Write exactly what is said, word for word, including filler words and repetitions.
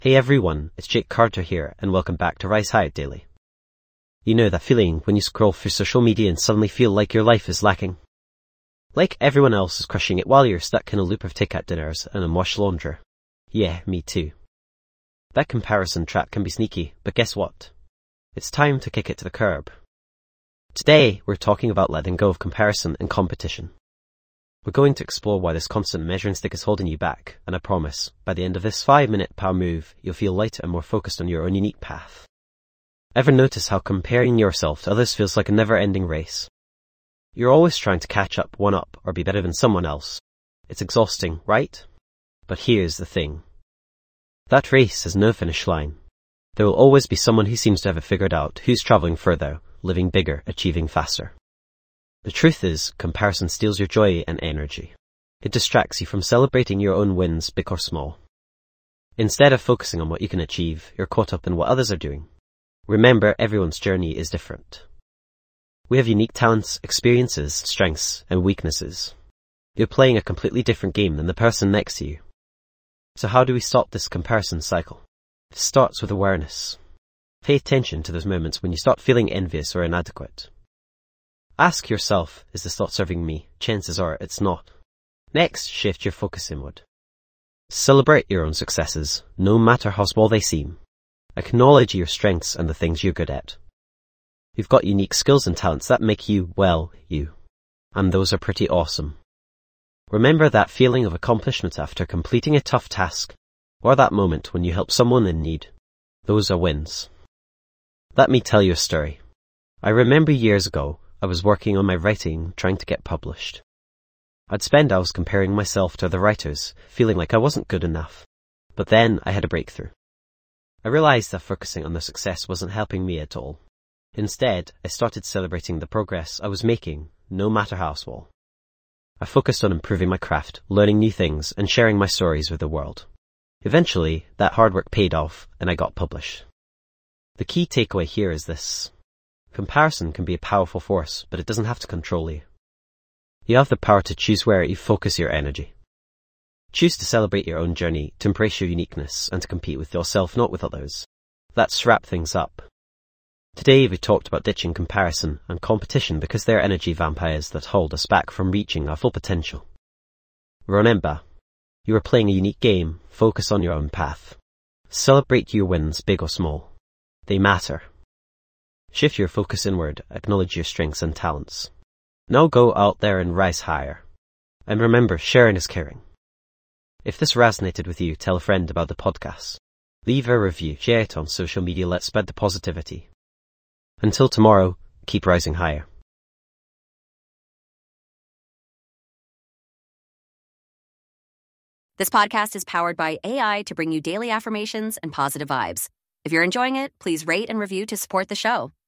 Hey everyone, it's Jake Carter here, and welcome back to Rise High Daily. You know that feeling when you scroll through social media and suddenly feel like your life is lacking? Like everyone else is crushing it while you're stuck in a loop of takeout dinners and unwashed laundry. Yeah, me too. That comparison trap can be sneaky, but guess what? It's time to kick it to the curb. Today, we're talking about letting go of comparison and competition. We're going to explore why this constant measuring stick is holding you back, and I promise, by the end of this five-minute power move, you'll feel lighter and more focused on your own unique path. Ever notice how comparing yourself to others feels like a never-ending race? You're always trying to catch up, one up, or be better than someone else. It's exhausting, right? But here's the thing. That race has no finish line. There will always be someone who seems to have it figured out, who's traveling further, living bigger, achieving faster. The truth is, comparison steals your joy and energy. It distracts you from celebrating your own wins, big or small. Instead of focusing on what you can achieve, you're caught up in what others are doing. Remember, everyone's journey is different. We have unique talents, experiences, strengths, and weaknesses. You're playing a completely different game than the person next to you. So how do we stop this comparison cycle? It starts with awareness. Pay attention to those moments when you start feeling envious or inadequate. Ask yourself, is this thought serving me? Chances are it's not. Next, shift your focus inward. Celebrate your own successes, no matter how small they seem. Acknowledge your strengths and the things you're good at. You've got unique skills and talents that make you, well, you. And those are pretty awesome. Remember that feeling of accomplishment after completing a tough task, or that moment when you help someone in need. Those are wins. Let me tell you a story. I remember years ago, I was working on my writing, trying to get published. I'd spend hours comparing myself to other writers, feeling like I wasn't good enough. But then I had a breakthrough. I realized that focusing on the success wasn't helping me at all. Instead, I started celebrating the progress I was making, no matter how small. I focused on improving my craft, learning new things, and sharing my stories with the world. Eventually, that hard work paid off, and I got published. The key takeaway here is this. Comparison can be a powerful force, but it doesn't have to control you. You have the power to choose where you focus your energy. Choose to celebrate your own journey, to embrace your uniqueness, and to compete with yourself, not with others. Let's wrap things up. Today we talked about ditching comparison and competition because they're energy vampires that hold us back from reaching our full potential. Remember, you are playing a unique game. Focus on your own path. Celebrate your wins, big or small. They matter. Shift your focus inward, acknowledge your strengths and talents. Now go out there and rise higher. And remember, sharing is caring. If this resonated with you, tell a friend about the podcast. Leave a review, share it on social media, let's spread the positivity. Until tomorrow, keep rising higher. This podcast is powered by A I to bring you daily affirmations and positive vibes. If you're enjoying it, please rate and review to support the show.